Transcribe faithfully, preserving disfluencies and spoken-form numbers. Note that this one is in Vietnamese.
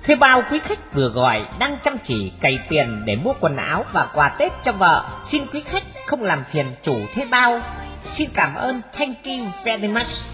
Thuê bao quý khách vừa gọi đang chăm chỉ cày tiền để mua quần áo và quà Tết cho vợ. Xin quý khách không làm phiền chủ thuê bao. Xin cảm ơn. Thank you very much.